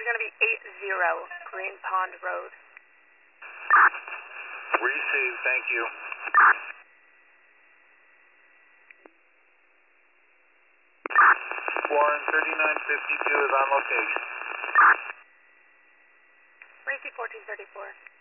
is going to be 80 Green Pond Road. Received, thank you. Warren 3952 is on location. Racy 1434.